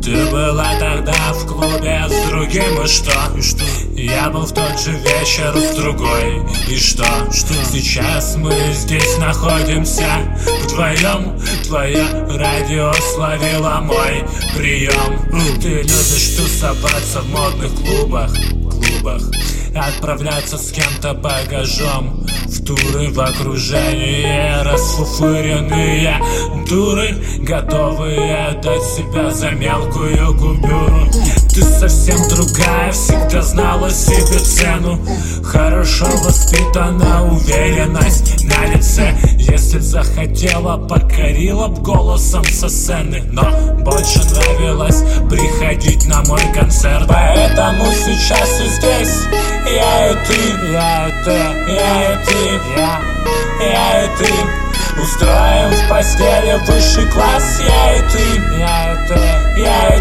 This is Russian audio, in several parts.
Ты была тогда в клубе с другим, и что? Я был в тот же вечер с другой, и что? Сейчас мы здесь находимся вдвоем. Твое радио словило мой прием. Ты любишь тусоваться в модных клубах, отправляться с кем-то багажом в туры в окружении расфуфыренные дуры, готовые отдать себя за мелкую купюру. Ты совсем другая, всегда знала себе цену. Хорошо воспитана, уверенность на лице. Если б захотела, покорила б голосом со сцены. Но больше нравилось приходить на мой концерт. Поэтому сейчас и здесь я и ты, я и ты устроим в постели высший класс. Я и ты, я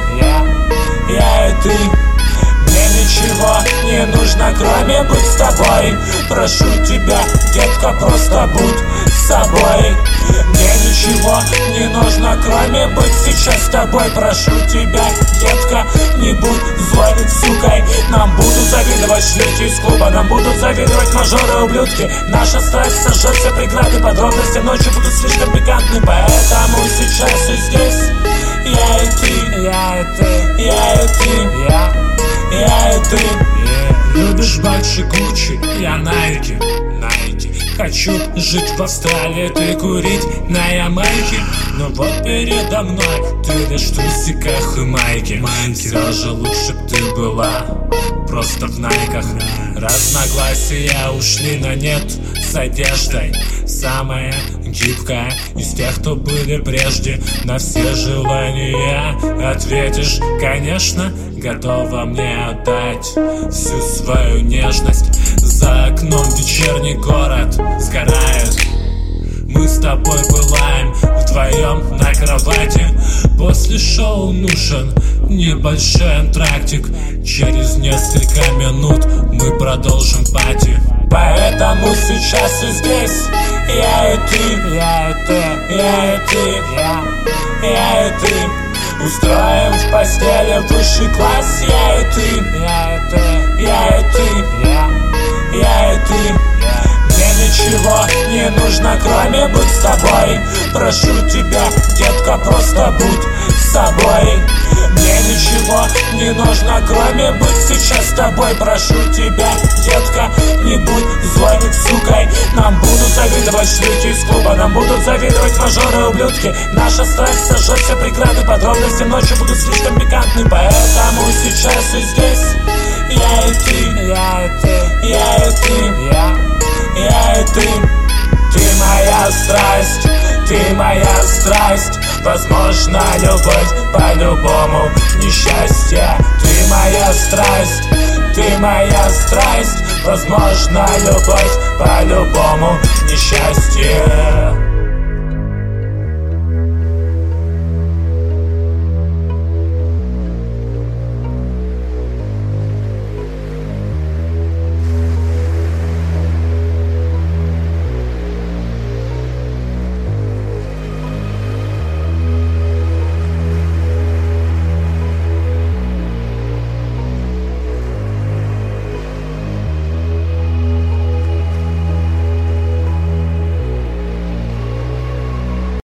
и ты. Мне ничего не нужно, кроме быть с тобой. Прошу тебя, детка, просто будь собой. Мне ничего не нужно, кроме быть сейчас с тобой. Прошу тебя, детка, не будь злой сукой. Нам будут завидовать шлюхи из клуба, нам будут завидовать мажоры, ублюдки. Наша страсть сожжет все преграды, подробности ночью будут слишком пикантны. Поэтому сейчас и здесь я и ты, я и ты. Любишь Бачи, Гуччи, я Найки. Хочу жить в Австралии, ты курить на Ямайке. Но вот передо мной ты лишь в трусиках и майке. Все же лучше б ты была просто в найках. Разногласия ушли на нет с одеждой. Самая гибкая из тех, кто были прежде. На все желания ответишь, конечно. Готова мне отдать всю свою нежность. За окном вечерний город сгорает. Мы с тобой пылаем вдвоем на кровати. После шоу нужен небольшой антрактик. Через несколько минут мы продолжим пати. Поэтому сейчас и здесь я и ты устроим в постели высший класс. Я и ты. Мне ничего не нужно, кроме быть с тобой. Прошу тебя, детка, просто будь собой. Мне ничего не нужно, кроме быть сейчас с тобой. Прошу тебя, детка, не будь злой сукой. Нам будут завидовать шлюхи из клуба, нам будут завидовать мажоры, ублюдки. Наша страсть сожжет все преграды, подробности ночью будут слишком пикантны. Поэтому сейчас и здесь я и ты. Ты моя страсть, ты моя страсть. Возможно, любовь по-любому несчастье. Ты моя страсть, ты моя страсть. Возможно, любовь по-любому несчастье.